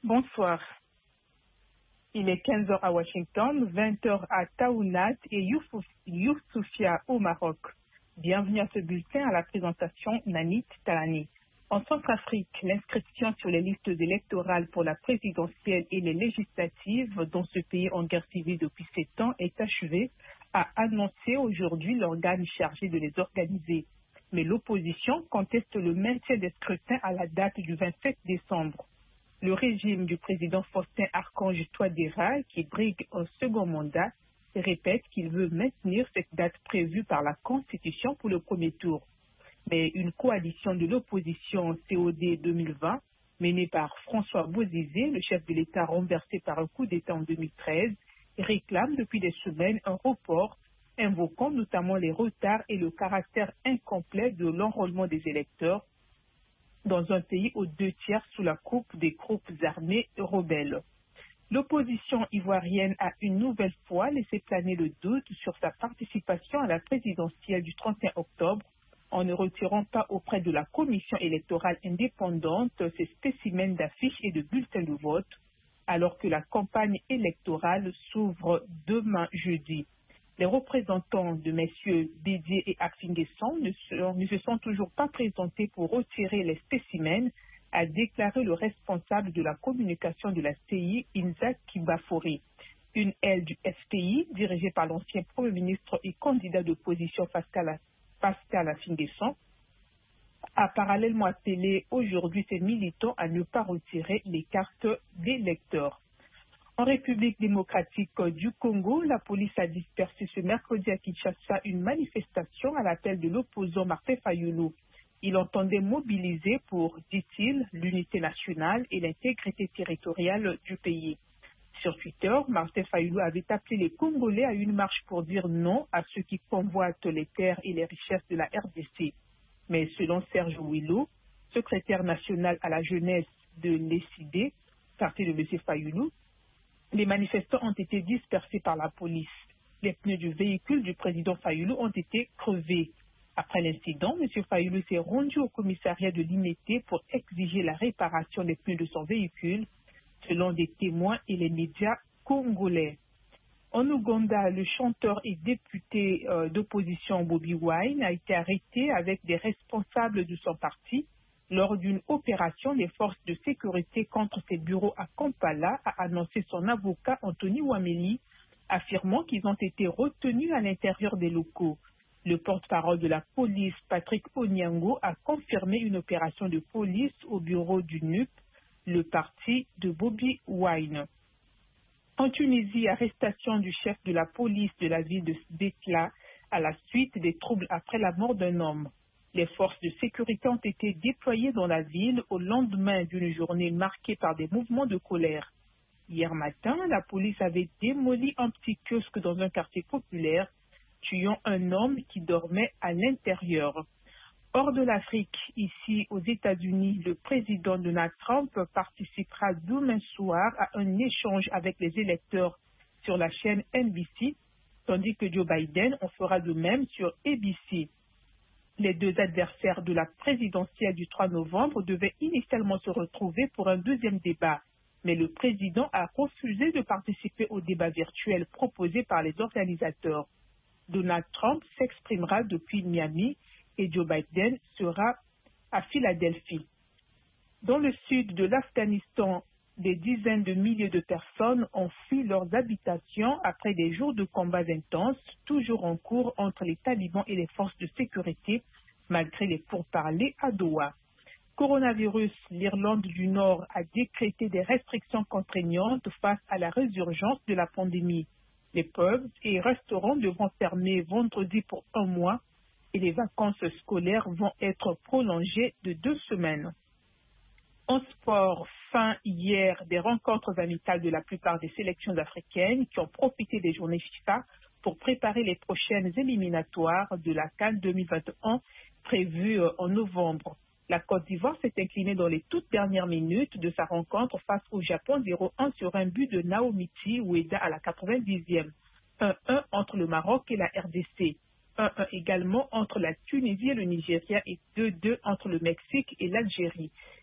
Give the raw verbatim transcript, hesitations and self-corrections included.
Bonsoir. Il est quinze heures à Washington, vingt heures à Taounat et Youssoufia au Maroc. Bienvenue à ce bulletin à la présentation Nanit Talani. En Centrafrique, l'inscription sur les listes électorales pour la présidentielle et les législatives dans ce pays en guerre civile depuis sept ans est achevée, a annoncé aujourd'hui l'organe chargé de les organiser. Mais l'opposition conteste le maintien des scrutins à la date du vingt-sept décembre. Le régime du président Faustin Archange Touadéra, qui brigue un second mandat, répète qu'il veut maintenir cette date prévue par la Constitution pour le premier tour. Mais une coalition de l'opposition C O D deux mille vingt, menée par François Bozizé, le chef de l'État renversé par un coup d'État en deux mille treize, réclame depuis des semaines un report, invoquant notamment les retards et le caractère incomplet de l'enrôlement des électeurs dans un pays aux deux tiers sous la coupe des groupes armés rebelles. L'opposition ivoirienne a une nouvelle fois laissé planer le doute sur sa participation à la présidentielle du trente et un octobre en ne retirant pas auprès de la commission électorale indépendante ses spécimens d'affiches et de bulletins de vote, alors que la campagne électorale s'ouvre demain jeudi. Les représentants de messieurs Bédier et Afinguesson ne, ne se sont toujours pas présentés pour retirer les spécimens, a déclaré le responsable de la communication de la C I, Inza Kibafori. Une aile du F P I, dirigée par l'ancien Premier ministre et candidat d'opposition Pascal, Pascal Afinguesson, a parallèlement appelé aujourd'hui ses militants à ne pas retirer les cartes d'électeurs. En République démocratique du Congo, la police a dispersé ce mercredi à Kinshasa une manifestation à l'appel de l'opposant Martin Fayulu. Il entendait mobiliser pour, dit-il, l'unité nationale et l'intégrité territoriale du pays. Sur Twitter, Martin Fayulu avait appelé les Congolais à une marche pour dire non à ceux qui convoitent les terres et les richesses de la R D C. Mais selon Serge Ouillo, secrétaire national à la jeunesse de l'E C I D, parti de M. Fayulu, les manifestants ont été dispersés par la police. Les pneus du véhicule du président Fayulu ont été crevés. Après l'incident, M. Fayulu s'est rendu au commissariat de l'I M E T pour exiger la réparation des pneus de son véhicule, selon des témoins et les médias congolais. En Ouganda, le chanteur et député euh, d'opposition Bobi Wine a été arrêté avec des responsables de son parti lors d'une opération des forces de sécurité contre ses bureaux à Kampala, a annoncé son avocat Anthony Wameli, affirmant qu'ils ont été retenus à l'intérieur des locaux. Le porte-parole de la police, Patrick Onyango, a confirmé une opération de police au bureau du N U P, le parti de Bobi Wine. En Tunisie, arrestation du chef de la police de la ville de Sbekla à la suite des troubles après la mort d'un homme. Les forces de sécurité ont été déployées dans la ville au lendemain d'une journée marquée par des mouvements de colère. Hier matin, la police avait démoli un petit kiosque dans un quartier populaire, tuant un homme qui dormait à l'intérieur. Hors de l'Afrique, ici aux États-Unis, le président Donald Trump participera demain soir à un échange avec les électeurs sur la chaîne N B C, tandis que Joe Biden en fera de même sur A B C. Les deux adversaires de la présidentielle du trois novembre devaient initialement se retrouver pour un deuxième débat, mais le président a refusé de participer au débat virtuel proposé par les organisateurs. Donald Trump s'exprimera depuis Miami et Joe Biden sera à Philadelphie. Dans le sud de l'Afghanistan, des dizaines de milliers de personnes ont fui leurs habitations après des jours de combats intenses, toujours en cours entre les talibans et les forces de sécurité, malgré les pourparlers à Doha. Coronavirus, l'Irlande du Nord a décrété des restrictions contraignantes face à la résurgence de la pandémie. Les pubs et restaurants devront fermer vendredi pour un mois et les vacances scolaires vont être prolongées de deux semaines. En sport, fin hier des rencontres amicales de la plupart des sélections africaines qui ont profité des journées FIFA pour préparer les prochaines éliminatoires de la CAN deux mille vingt et un prévues en novembre. La Côte d'Ivoire s'est inclinée dans les toutes dernières minutes de sa rencontre face au Japon zéro un sur un but de Naomiti Ueda à la quatre-vingt-dixième. un un entre le Maroc et la R D C. un un également entre la Tunisie et le Nigeria et deux deux entre le Mexique et l'Algérie.